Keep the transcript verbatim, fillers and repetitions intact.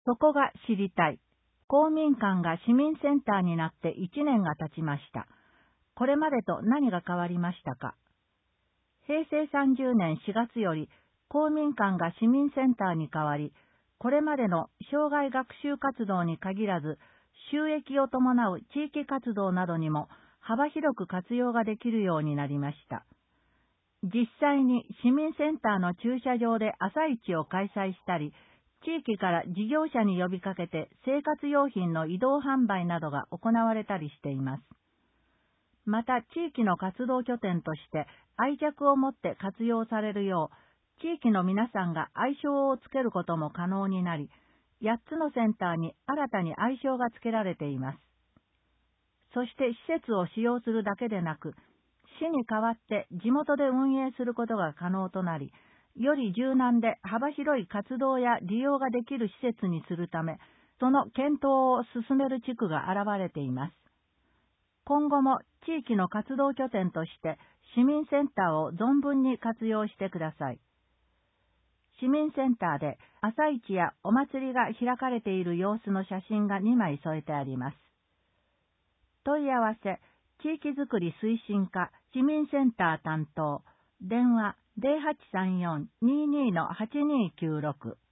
そこが知りたい。公民館が市民センターになっていちねんが経ちました。これまでと何が変わりましたか。へいせいさんじゅうねんしがつより公民館が市民センターに変わり、これまでの障害学習活動に限らず、収益を伴う地域活動などにも幅広く活用ができるようになりました。実際に市民センターの駐車場で朝市を開催したり、地域から事業者に呼びかけて生活用品の移動販売などが行われたりしています。また地域の活動拠点として愛着を持って活用されるよう、地域の皆さんが愛称をつけることも可能になり、やっつのセンターに新たに愛称がつけられています。そして施設を使用するだけでなく、市に代わって地元で運営することが可能となり、より柔軟で幅広い活動や利用ができる施設にするため、その検討を進める地区が現れています。今後も地域の活動拠点として市民センターを存分に活用してください。市民センターで朝市やお祭りが開かれている様子の写真がにまい添えてあります。問い合わせ、地域づくり推進課市民センター担当、電話ゼロはちさんよん にーにー はちにーきゅうろく